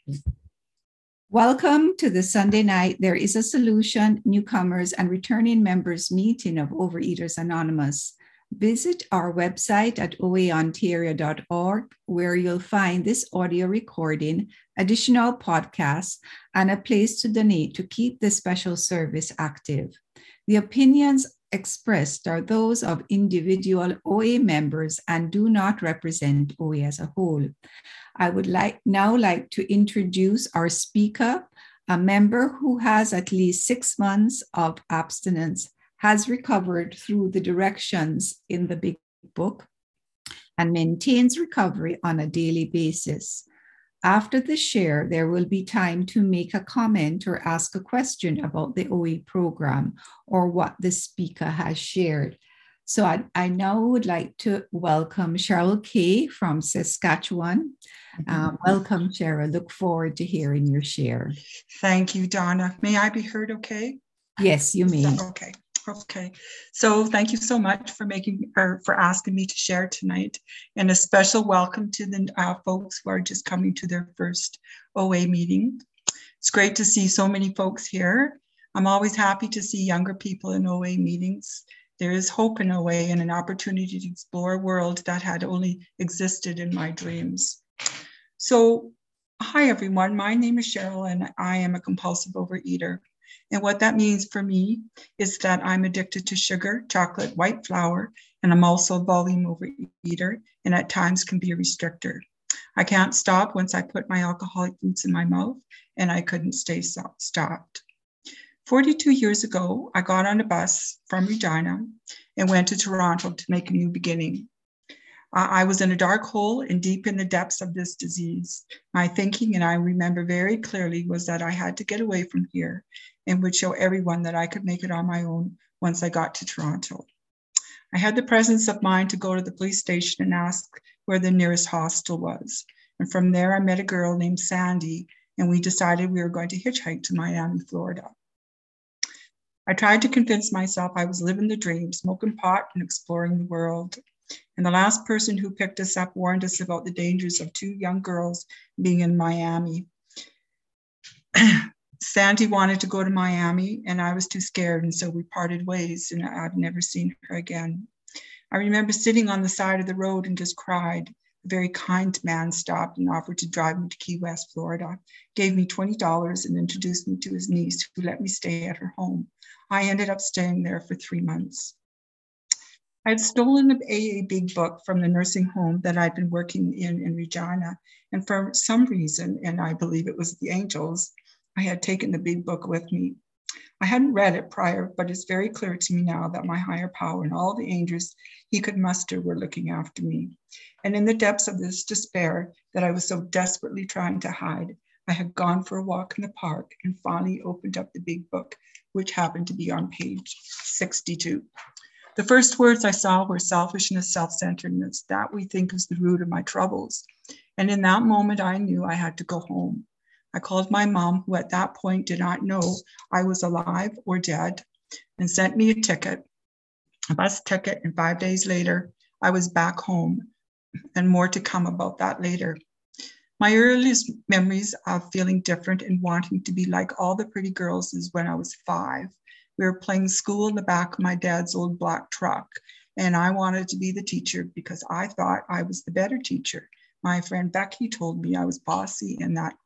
Welcome to the Sunday night There is a Solution newcomers and returning members meeting of Overeaters Anonymous. Visit our website at oaontario.org, where you'll find this audio recording, additional podcasts, and a place to donate to keep this special service active. The opinions expressed are those of individual OA members and do not represent OA as a whole. I would now like to introduce our speaker, a member who has at least 6 months of abstinence, has recovered through the directions in the Big Book, and maintains recovery on a daily basis. After the share, there will be time to make a comment or ask a question about the OA program or what the speaker has shared. So I now would like to welcome Cheryl Kay from Saskatchewan. Welcome, Cheryl. Look forward to hearing your share. Thank you, Donna. May I be heard okay? Yes, you may. Okay. So thank you so much for asking me to share tonight, and a special welcome to the folks who are just coming to their first OA meeting. It's great to see so many folks here. I'm always happy to see younger people in OA meetings. There is hope in OA and an opportunity to explore a world that had only existed in my dreams. So, hi everyone, my name is Cheryl and I am a compulsive overeater. And what that means for me is that I'm addicted to sugar, chocolate, white flour, and I'm also a volume overeater and at times can be a restrictor. I can't stop once I put my alcoholic foods in my mouth, and I couldn't stay stopped. 42 years ago, I got on a bus from Regina and went to Toronto to make a new beginning. I was in a dark hole and deep in the depths of this disease. My thinking, and I remember very clearly, was that I had to get away from here and would show everyone that I could make it on my own once I got to Toronto. I had the presence of mind to go to the police station and ask where the nearest hostel was. And from there, I met a girl named Sandy, and we decided we were going to hitchhike to Miami, Florida. I tried to convince myself I was living the dream, smoking pot and exploring the world. And the last person who picked us up warned us about the dangers of 2 young girls being in Miami. Sandy wanted to go to Miami and I was too scared, and so we parted ways and I've never seen her again. I remember sitting on the side of the road and just cried. A very kind man stopped and offered to drive me to Key West, Florida, gave me $20 and introduced me to his niece, who let me stay at her home. I ended up staying there for 3 months. I had stolen an AA Big Book from the nursing home that I'd been working in Regina, and for some reason, and I believe it was the angels, I had taken the Big Book with me. I hadn't read it prior, but it's very clear to me now that my higher power and all the angels he could muster were looking after me. And in the depths of this despair that I was so desperately trying to hide, I had gone for a walk in the park and finally opened up the Big Book, which happened to be on page 62. The first words I saw were selfishness, self-centeredness, that we think is the root of my troubles. And in that moment, I knew I had to go home. I called my mom, who at that point did not know I was alive or dead, and sent me a bus ticket, and 5 days later, I was back home, and more to come about that later. My earliest memories of feeling different and wanting to be like all the pretty girls is when I was 5. We were playing school in the back of my dad's old black truck, and I wanted to be the teacher because I thought I was the better teacher. My friend Becky told me I was bossy and that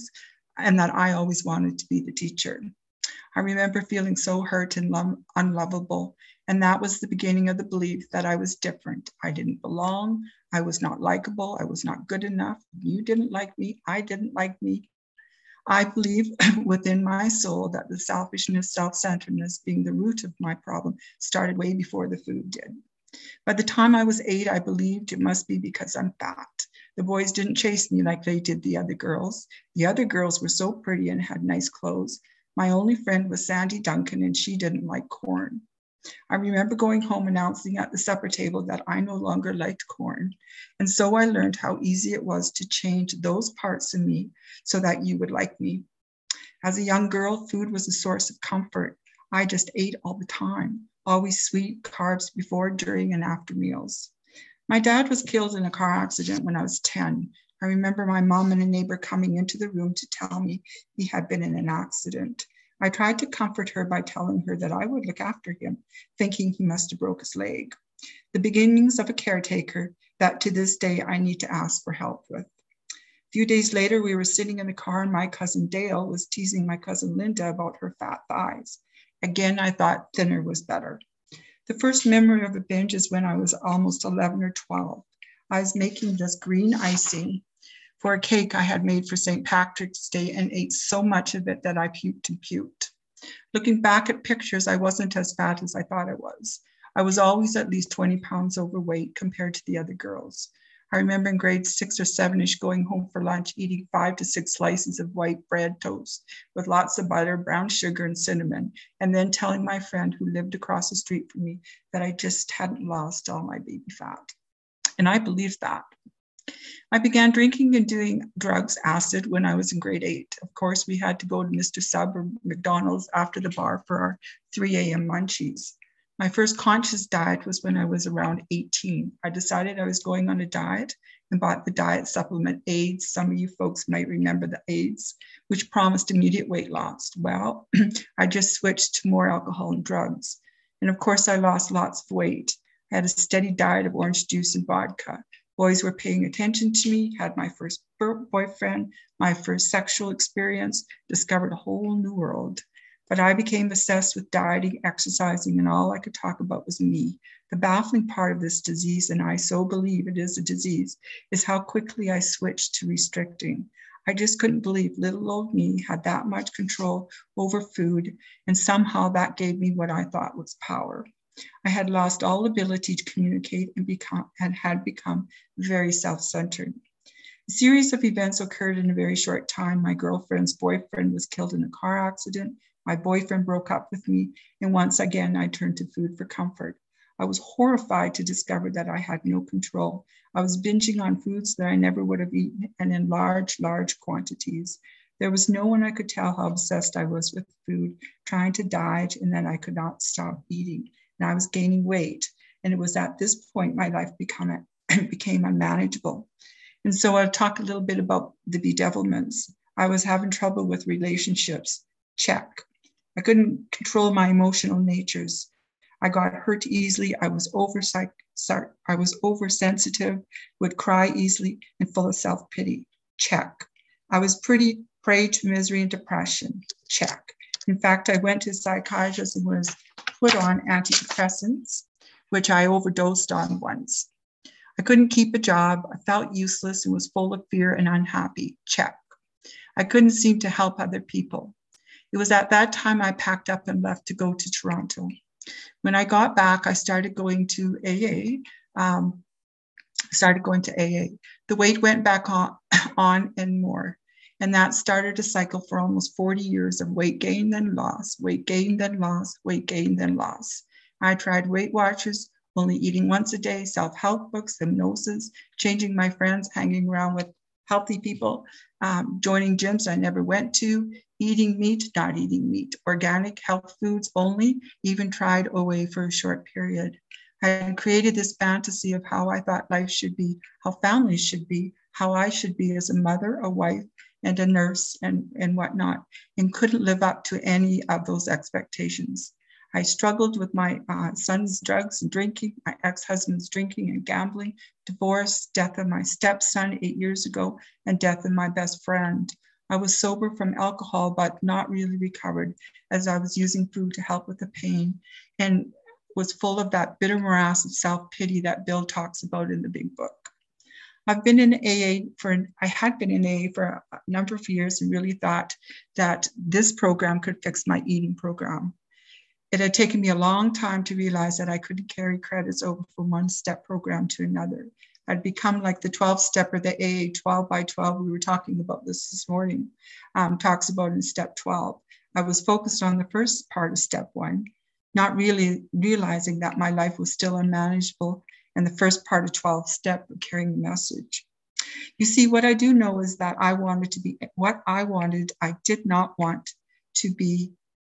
I always wanted to be the teacher. I remember feeling so hurt and unlovable, and that was the beginning of the belief that I was different. I didn't belong. I was not likable. I was not good enough. You didn't like me. I didn't like me. I believe within my soul that the selfishness, self-centeredness being the root of my problem started way before the food did. By the time I was 8, I believed it must be because I'm fat. The boys didn't chase me like they did the other girls. The other girls were so pretty and had nice clothes. My only friend was Sandy Duncan, and she didn't like corn. I remember going home announcing at the supper table that I no longer liked corn. And so I learned how easy it was to change those parts in me so that you would like me. As a young girl, food was a source of comfort. I just ate all the time, always sweet carbs before, during, and after meals. My dad was killed in a car accident when I was 10. I remember my mom and a neighbor coming into the room to tell me he had been in an accident. I tried to comfort her by telling her that I would look after him, thinking he must have broke his leg. The beginnings of a caretaker that to this day I need to ask for help with. A few days later, we were sitting in the car and my cousin Dale was teasing my cousin Linda about her fat thighs. Again, I thought thinner was better. The first memory of a binge is when I was almost 11 or 12. I was making this green icing for a cake I had made for St. Patrick's Day and ate so much of it that I puked and puked. Looking back at pictures, I wasn't as fat as I thought I was. I was always at least 20 pounds overweight compared to the other girls. I remember in grade 6 or 7-ish going home for lunch, eating 5 to 6 slices of white bread toast with lots of butter, brown sugar, and cinnamon, and then telling my friend who lived across the street from me that I just hadn't lost all my baby fat. And I believed that. I began drinking and doing drugs, acid, when I was in grade 8. Of course, we had to go to Mr. Sub or McDonald's after the bar for our 3 a.m. munchies. My first conscious diet was when I was around 18. I decided I was going on a diet and bought the diet supplement AIDS. Some of you folks might remember the AIDS, which promised immediate weight loss. Well, I just switched to more alcohol and drugs. And of course, I lost lots of weight. I had a steady diet of orange juice and vodka. Boys were paying attention to me, had my first boyfriend, my first sexual experience, discovered a whole new world. But I became obsessed with dieting, exercising, and all I could talk about was me. The baffling part of this disease, and I so believe it is a disease, is how quickly I switched to restricting. I just couldn't believe little old me had that much control over food, and somehow that gave me what I thought was power. I had lost all ability to communicate and had become very self-centered. A series of events occurred in a very short time. My girlfriend's boyfriend was killed in a car accident. My boyfriend broke up with me, and once again, I turned to food for comfort. I was horrified to discover that I had no control. I was binging on foods that I never would have eaten and in large, large quantities. There was no one I could tell how obsessed I was with food, trying to diet, and then I could not stop eating. And I was gaining weight. And it was at this point my life became unmanageable. And so I'll talk a little bit about the bedevilments. I was having trouble with relationships. Check. I couldn't control my emotional natures. I got hurt easily. I was oversensitive, would cry easily, and full of self-pity. Check. I was pretty prey to misery and depression. Check. In fact, I went to a psychiatrist and was put on antidepressants, which I overdosed on once. I couldn't keep a job. I felt useless and was full of fear and unhappy. Check. I couldn't seem to help other people. It was at that time I packed up and left to go to Toronto. When I got back, I started going to AA. The weight went back on and more. And that started a cycle for almost 40 years of weight gain, then loss, weight gain, then loss, weight gain, then loss. I tried Weight Watchers, only eating once a day, self-help books, hypnosis, changing my friends, hanging around with healthy people, joining gyms I never went to, eating meat, not eating meat, organic health foods only, even tried OA for a short period. I had created this fantasy of how I thought life should be, how families should be, how I should be as a mother, a wife, and a nurse and whatnot, and couldn't live up to any of those expectations. I struggled with my son's drugs and drinking, my ex-husband's drinking and gambling, divorce, death of my stepson 8 years ago, and death of my best friend. I was sober from alcohol, but not really recovered, as I was using food to help with the pain and was full of that bitter morass of self-pity that Bill talks about in the big book. I had been in AA for a number of years and really thought that this program could fix my eating program. It had taken me a long time to realize that I couldn't carry credits over from one step program to another. I'd become like the 12-stepper, the AA 12 by 12. We were talking about this morning, talks about in step 12. I was focused on the first part of step 1, not really realizing that my life was still unmanageable and the first part of 12 step of carrying the message. You see, what I do know is that I wanted to be what I wanted. I did not want to be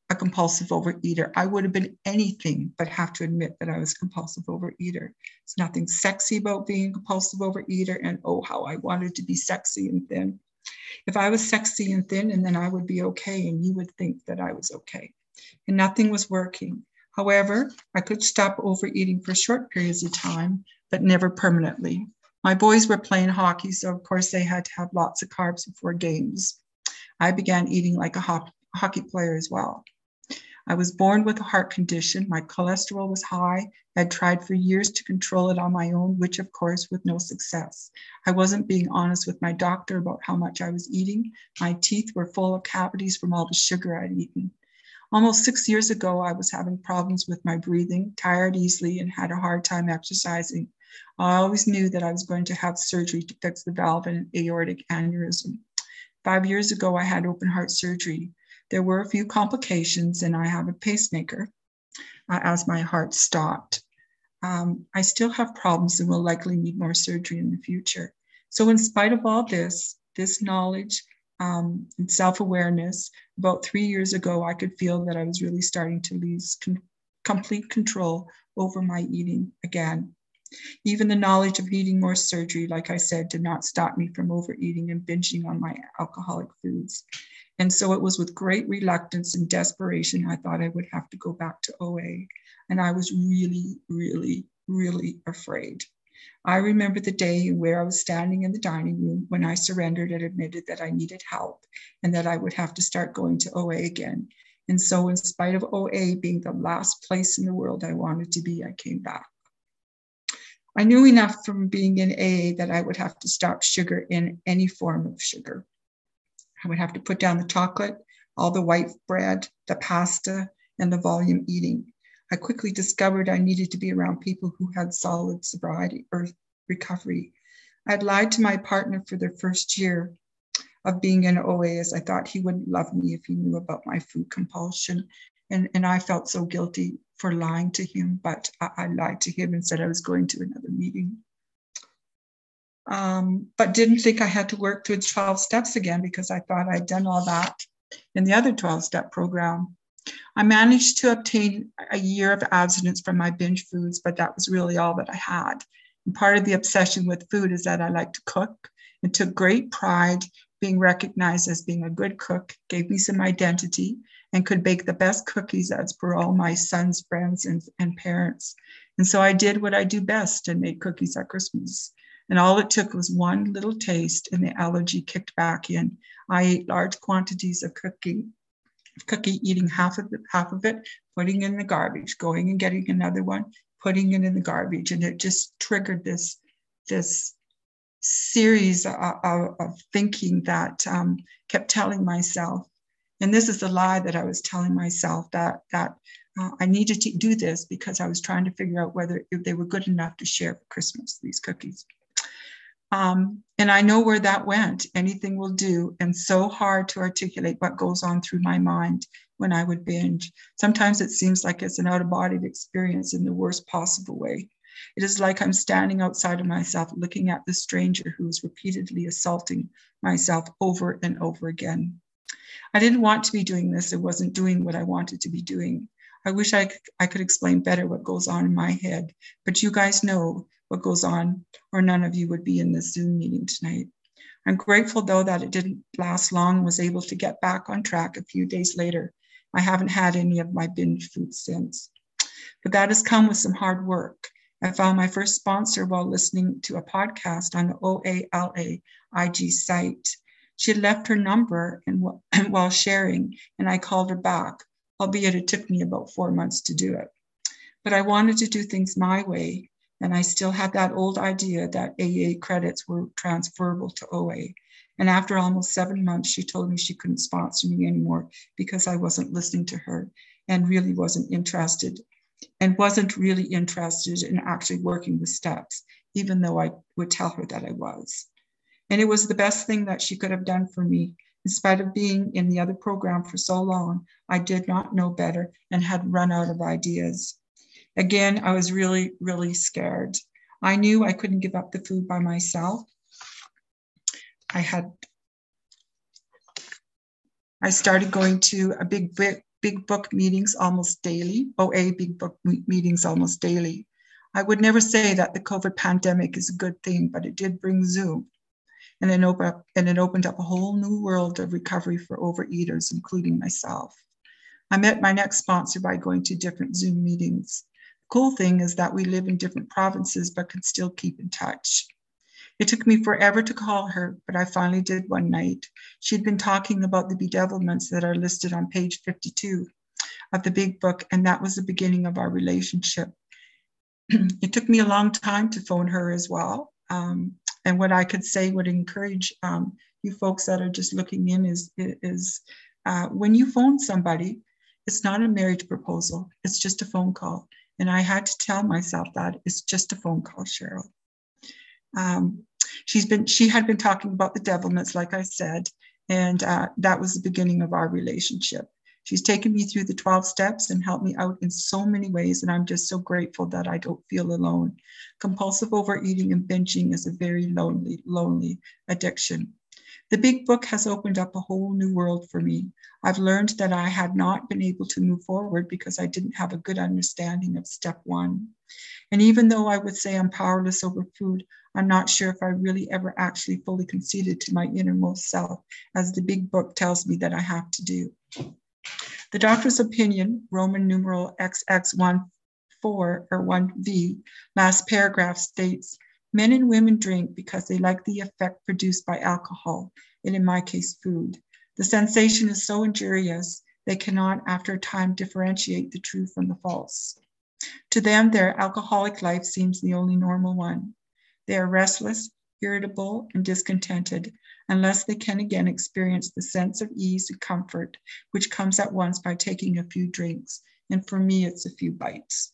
a compulsive overeater. I would have been anything but have to admit that I was a compulsive overeater. There's nothing sexy about being a compulsive overeater, and oh, how I wanted to be sexy and thin. If I was sexy and thin, and then I would be okay, and you would think that I was okay. And nothing was working. However, I could stop overeating for short periods of time, but never permanently. My boys were playing hockey, so of course they had to have lots of carbs before games. I began eating like a hockey player as well. I was born with a heart condition. My cholesterol was high. I had tried for years to control it on my own, which of course with no success. I wasn't being honest with my doctor about how much I was eating. My teeth were full of cavities from all the sugar I'd eaten. Almost 6 years ago, I was having problems with my breathing, tired easily, and had a hard time exercising. I always knew that I was going to have surgery to fix the valve and aortic aneurysm. 5 years ago, I had open heart surgery. There were a few complications, and I have a pacemaker as my heart stopped. I still have problems and will likely need more surgery in the future. So in spite of all this knowledge and self-awareness, about 3 years ago, I could feel that I was really starting to lose complete control over my eating again. Even the knowledge of needing more surgery, like I said, did not stop me from overeating and binging on my alcoholic foods. And so it was with great reluctance and desperation, I thought I would have to go back to OA. And I was really, really, really afraid. I remember the day where I was standing in the dining room when I surrendered and admitted that I needed help and that I would have to start going to OA again. And so in spite of OA being the last place in the world I wanted to be, I came back. I knew enough from being in AA that I would have to stop sugar in any form of sugar. I would have to put down the chocolate, all the white bread, the pasta, and the volume eating. I quickly discovered I needed to be around people who had solid sobriety or recovery. I had lied to my partner for the first year of being in OA, as I thought he wouldn't love me if he knew about my food compulsion. And I felt so guilty for lying to him, but I lied to him and said I was going to another meeting. But didn't think I had to work through the 12 steps again because I thought I'd done all that in the other 12-step program. I managed to obtain a year of abstinence from my binge foods, but that was really all that I had. And part of the obsession with food is that I like to cook and took great pride being recognized as being a good cook, gave me some identity, and could bake the best cookies as per all my son's friends and parents. And so I did what I do best and made cookies at Christmas. And all it took was one little taste and the allergy kicked back in. I ate large quantities of cookie, eating half of it, putting in the garbage, going and getting another one, putting it in the garbage. And it just triggered this series of thinking that kept telling myself, and this is the lie that I was telling myself, that I needed to do this because I was trying to figure out whether they were good enough to share for Christmas, these cookies. And I know where that went. Anything will do. And so hard to articulate what goes on through my mind when I would binge. Sometimes it seems like it's an out-of-body experience in the worst possible way. It is like I'm standing outside of myself looking at the stranger who is repeatedly assaulting myself over and over again. I didn't want to be doing this. I wasn't doing what I wanted to be doing. I wish I could explain better what goes on in my head, but you guys know what goes on, or none of you would be in this Zoom meeting tonight. I'm grateful, though, that it didn't last long and was able to get back on track a few days later. I haven't had any of my binge food since. But that has come with some hard work. I found my first sponsor while listening to a podcast on the OALA IG site. She had left her number while sharing, and I called her back, albeit it took me about 4 months to do it. But I wanted to do things my way, and I still had that old idea that AA credits were transferable to OA. And after almost 7 months, she told me she couldn't sponsor me anymore because I wasn't listening to her and really wasn't interested in actually working the steps, even though I would tell her that I was. And it was the best thing that she could have done for me. In spite of being in the other program for so long, I did not know better and had run out of ideas. Again, I was really, really scared. I knew I couldn't give up the food by myself. I started going to a big big book meetings almost daily, OA big book meetings almost daily. I would never say that the COVID pandemic is a good thing, but it did bring Zoom. And it opened up a whole new world of recovery for overeaters, including myself. I met my next sponsor by going to different Zoom meetings. The cool thing is that we live in different provinces, but can still keep in touch. It took me forever to call her, but I finally did one night. She'd been talking about the bedevilments that are listed on page 52 of the big book, and that was the beginning of our relationship. It took me a long time to phone her as well. And what I could say would encourage you folks that are just looking in is when you phone somebody, it's not a marriage proposal. It's just a phone call. And I had to tell myself that it's just a phone call, Cheryl. She had been talking about the devilments, like I said, and that was the beginning of our relationship. She's taken me through the 12 steps and helped me out in so many ways, and I'm just so grateful that I don't feel alone. Compulsive overeating and binging is a very lonely addiction. The big book has opened up a whole new world for me. I've learned that I had not been able to move forward because I didn't have a good understanding of step 1. And even though I would say I'm powerless over food, I'm not sure if I really ever actually fully conceded to my innermost self, as the big book tells me that I have to do. The doctor's opinion, Roman numeral XX14 or 1V, last paragraph states, men and women drink because they like the effect produced by alcohol, and in my case, food. The sensation is so injurious, they cannot, after a time, differentiate the true from the false. To them, their alcoholic life seems the only normal one. They are restless, irritable, and discontented unless they can again experience the sense of ease and comfort, which comes at once by taking a few drinks. And for me, it's a few bites.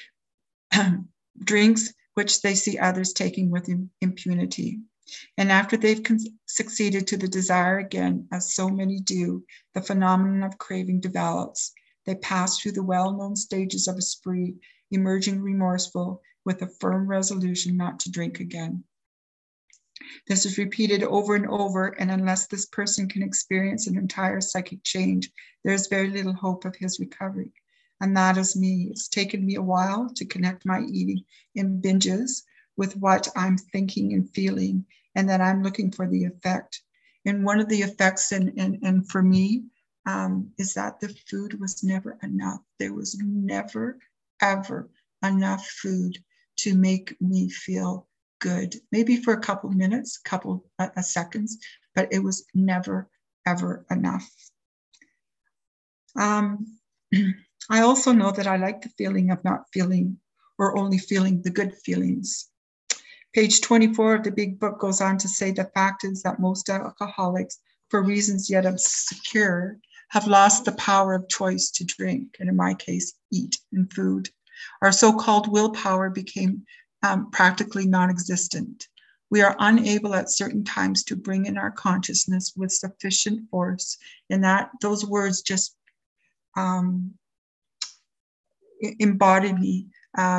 Drinks which they see others taking with impunity. And after they've succeeded to the desire again, as so many do, the phenomenon of craving develops. They pass through the well-known stages of a spree, emerging remorseful with a firm resolution not to drink again. This is repeated over and over, and unless this person can experience an entire psychic change, there's very little hope of his recovery. And that is me. It's taken me a while to connect my eating in binges with what I'm thinking and feeling, and that I'm looking for the effect. And one of the effects, and for me, is that the food was never enough. There was never, ever enough food to make me feel good. Maybe for a couple minutes, couple seconds, but it was never, ever enough. I also know that I like the feeling of not feeling or only feeling the good feelings. Page 24 of the big book goes on to say the fact is that most alcoholics, for reasons yet obscure, have lost the power of choice to drink, and in my case, eat and food. Our so-called willpower became practically non-existent. We are unable at certain times to bring in our consciousness with sufficient force, and that those words just embody me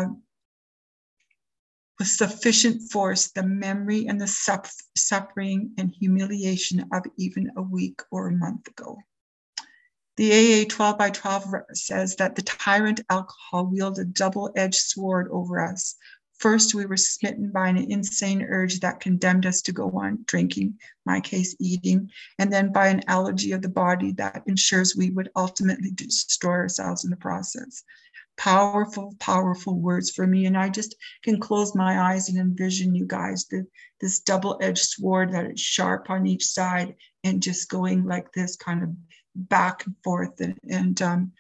with sufficient force, the memory and the suffering and humiliation of even a week or a month ago. The AA 12 by 12 says that the tyrant alcohol wielded a double-edged sword over us. First, we were smitten by an insane urge that condemned us to go on drinking, my case eating, and then by an allergy of the body that ensures we would ultimately destroy ourselves in the process. Powerful, powerful words for me. And I just can close my eyes and envision you guys, this double-edged sword that is sharp on each side and just going like this kind of back and forth. And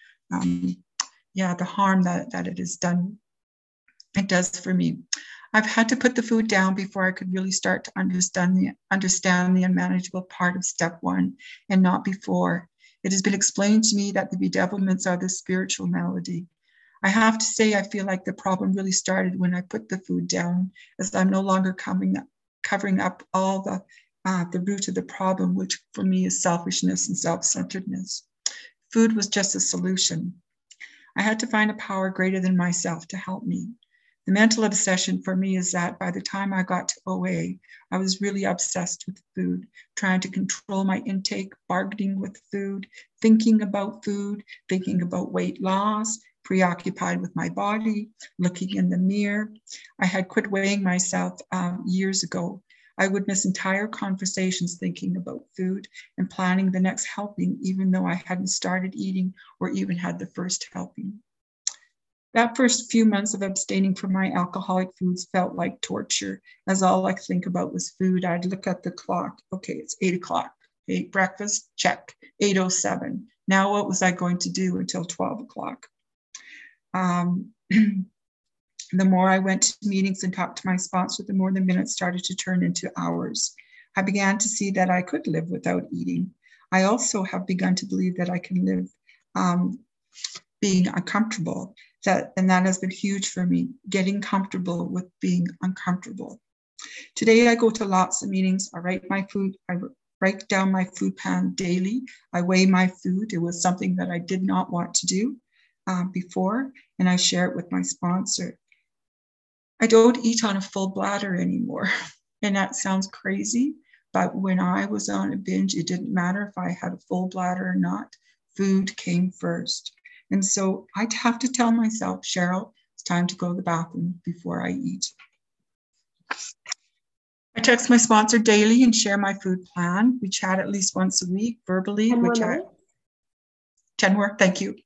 the harm that it has done, it does for me. I've had to put the food down before I could really start to understand the unmanageable part of step 1 and not before. It has been explained to me that the bedevilments are the spiritual malady. I have to say, I feel like the problem really started when I put the food down, as I'm no longer covering up all the root of the problem, which for me is selfishness and self-centeredness. Food was just a solution. I had to find a power greater than myself to help me. The mental obsession for me is that by the time I got to OA, I was really obsessed with food, trying to control my intake, bargaining with food, thinking about weight loss, preoccupied with my body, looking in the mirror. I had quit weighing myself years ago. I would miss entire conversations thinking about food and planning the next helping, even though I hadn't started eating or even had the first helping. That first few months of abstaining from my alcoholic foods felt like torture, as all I could think about was food. I'd look at the clock. Okay, it's 8 o'clock. Ate breakfast, check. 8:07. Now what was I going to do until 12 o'clock? The more I went to meetings and talked to my sponsor, the more the minutes started to turn into hours. I began to see that I could live without eating. I also have begun to believe that I can live being uncomfortable. And that has been huge for me, getting comfortable with being uncomfortable. Today, I go to lots of meetings. I write down my food plan daily. I weigh my food. It was something that I did not want to do before, and I share it with my sponsor. I don't eat on a full bladder anymore. And that sounds crazy, but when I was on a binge, it didn't matter if I had a full bladder or not. Food came first. And so I'd have to tell myself, Cheryl, it's time to go to the bathroom before I eat. I text my sponsor daily and share my food plan. We chat at least once a week verbally. 10 more, thank you.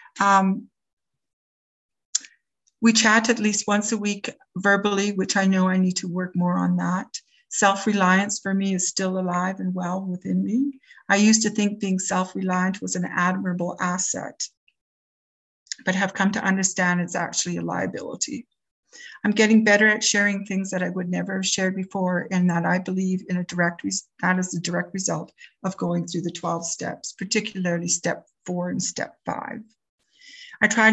We chat at least once a week verbally, which I know I need to work more on that. Self-reliance for me is still alive and well within me. I used to think being self-reliant was an admirable asset, but have come to understand it's actually a liability. I'm getting better at sharing things that I would never have shared before, and that I believe that is a direct result of going through the 12 steps, particularly step 4 and step 5. I try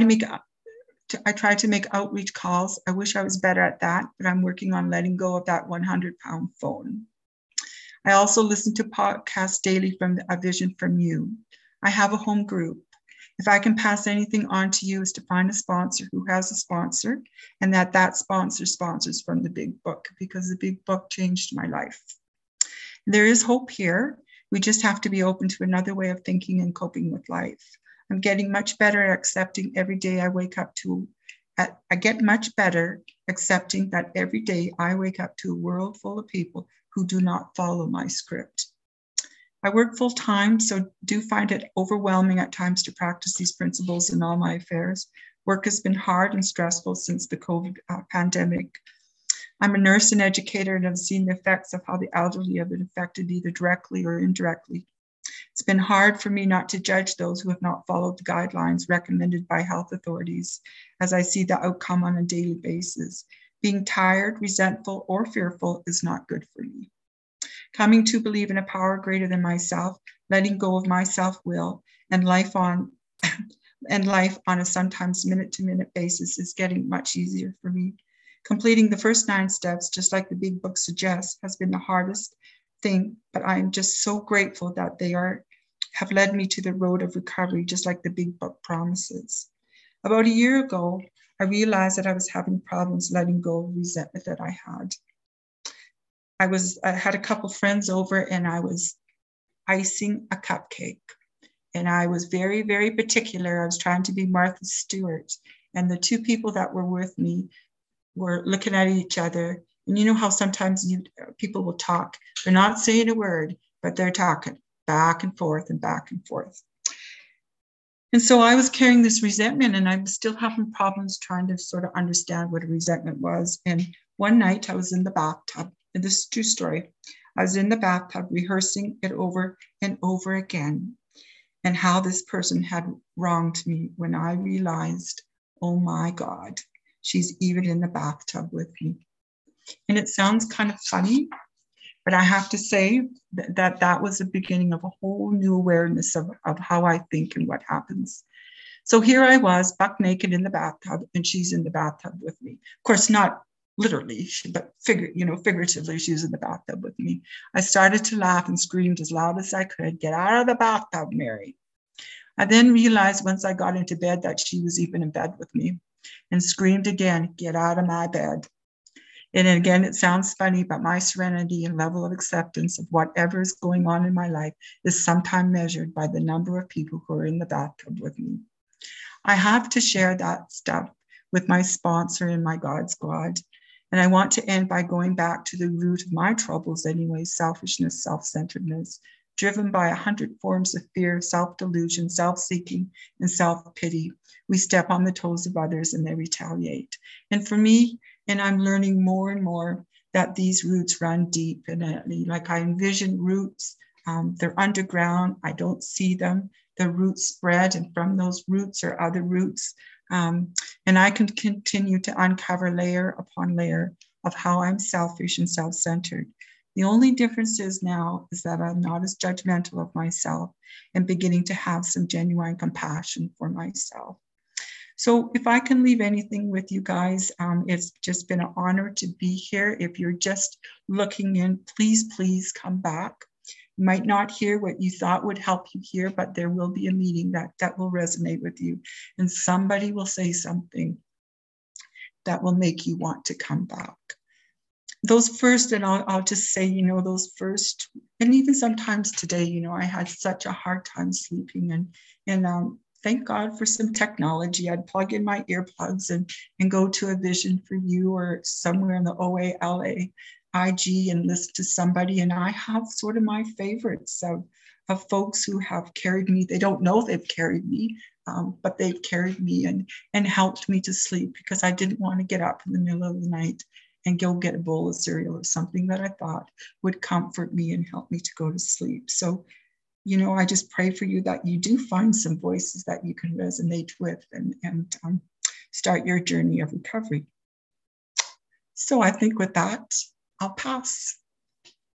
to make outreach calls. I wish I was better at that, but I'm working on letting go of that 100-pound phone. I also listen to podcasts daily from A Vision from You. I have a home group. If I can pass anything on to you, is to find a sponsor who has a sponsor, and that sponsor sponsors from the big book, because the big book changed my life. There is hope here. We just have to be open to another way of thinking and coping with life. I'm getting much better at accepting every day I wake up to. I get much better accepting that every day I wake up to a world full of people who do not follow my script. I work full time, so do find it overwhelming at times to practice these principles in all my affairs. Work has been hard and stressful since the COVID pandemic. I'm a nurse and educator, and have seen the effects of how the elderly have been affected either directly or indirectly. It's been hard for me not to judge those who have not followed the guidelines recommended by health authorities, as I see the outcome on a daily basis. Being tired, resentful, or fearful is not good for me. Coming to believe in a power greater than myself, letting go of my self-will, and life on a sometimes minute-to-minute basis is getting much easier for me. Completing the first 9 steps, just like the big book suggests, has been the hardest thing, but I'm just so grateful that they have led me to the road of recovery, just like the big book promises. About a year ago, I realized that I was having problems letting go of resentment that I had. I had a couple friends over, and I was icing a cupcake. And I was very, very particular. I was trying to be Martha Stewart. And the 2 people that were with me were looking at each other. And you know how sometimes people will talk. They're not saying a word, but they're talking back and forth and back and forth. And so I was carrying this resentment, and I was still having problems trying to sort of understand what a resentment was. And one night I was in the bathtub, and this is a true story. I was in the bathtub rehearsing it over and over again, and how this person had wronged me, when I realized, oh my God, she's even in the bathtub with me. And it sounds kind of funny, but I have to say that was the beginning of a whole new awareness of how I think and what happens. So here I was, buck naked in the bathtub, and she's in the bathtub with me. Of course, not literally, but figuratively, she was in the bathtub with me. I started to laugh and screamed as loud as I could, "Get out of the bathtub, Mary." I then realized once I got into bed that she was even in bed with me. and screamed again, "Get out of my bed." And again, it sounds funny, but my serenity and level of acceptance of whatever is going on in my life is sometimes measured by the number of people who are in the bathtub with me. I have to share that stuff with my sponsor and my God Squad. And I want to end by going back to the root of my troubles anyway, selfishness, self-centeredness, driven by 100 forms of fear, self-delusion, self-seeking, and self-pity. We step on the toes of others and they retaliate. And for me, and I'm learning more and more that these roots run deep. And like I envision roots, they're underground. I don't see them. The roots spread, and from those roots are other roots. And I can continue to uncover layer upon layer of how I'm selfish and self-centered. The only difference is now is that I'm not as judgmental of myself and beginning to have some genuine compassion for myself. So if I can leave anything with you guys, it's just been an honor to be here. If you're just looking in, please come back. You might not hear what you thought would help you hear, but there will be a meeting that will resonate with you. And somebody will say something that will make you want to come back. Those first, and I'll just say, those first, and even sometimes today, I had such a hard time sleeping, and thank God for some technology. I'd plug in my earplugs and go to a Vision for You or somewhere in the OA, LA, IG and listen to somebody. And I have sort of my favorites of folks who have carried me. They don't know they've carried me, but they've carried me and helped me to sleep, because I didn't want to get up in the middle of the night and go get a bowl of cereal or something that I thought would comfort me and help me to go to sleep. So, I just pray for you that you do find some voices that you can resonate with and start your journey of recovery. So I think with that, I'll pass.